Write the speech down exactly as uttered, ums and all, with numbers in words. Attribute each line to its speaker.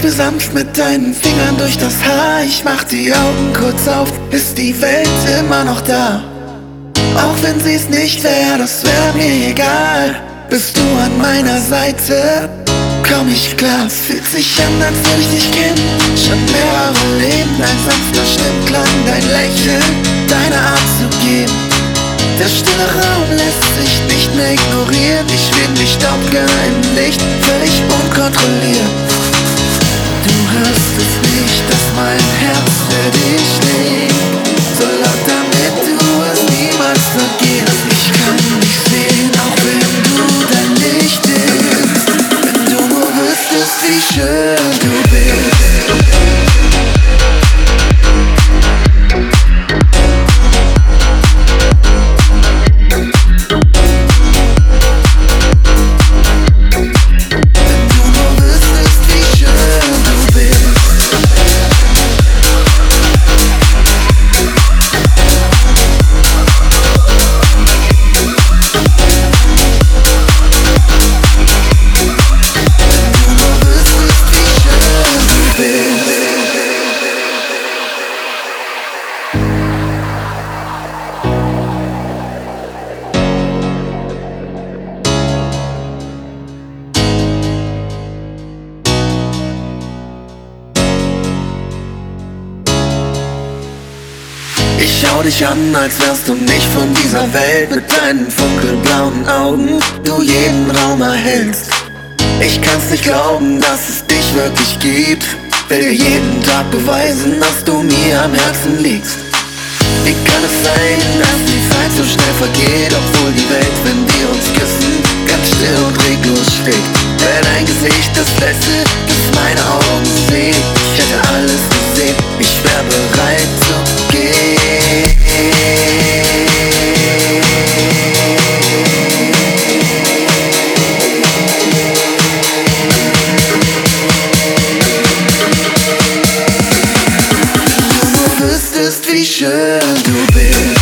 Speaker 1: mir sanft mit deinen Fingern durch das Haar. Ich mach die Augen kurz auf, ist die Welt immer noch da? Auch wenn sie's nicht wär, das wär mir egal. Bist du an meiner Seite, komm ich klar. Es fühlt sich an, als würde ich dich kennen, schon mehrere Leben. Ein sanfter Stimmklang, dein Lächeln, deine Art zu gehen. Der stille Raum lässt sich nicht mehr ignorieren. Ich schwing dich staubgeheim Licht, völlig unkontrolliert. Du hörst es nicht, dass mein Herz für dich schlägt, so laut, damit du es niemals vergisst. Ich kann dich sehen, auch wenn du dein Licht bist. Wenn du nur wüsstest, wie schön du bist. Ich schau dich an, als wärst du nicht von dieser Welt. Mit deinen funkelblauen Augen du jeden Raum erhältst. Ich kann's nicht glauben, dass es dich wirklich gibt. Will dir jeden Tag beweisen, dass du mir am Herzen liegst. Wie kann es sein, dass die Zeit so schnell vergeht, obwohl die Welt, wenn wir uns küssen, ganz still und reglos steht? Denn dein Gesicht das Letzte, das meine Augen sehen. Ich hätte alles gesehen, ich wär bereit zu gehen. Wenn du nur wüsstest, wie schön du bist.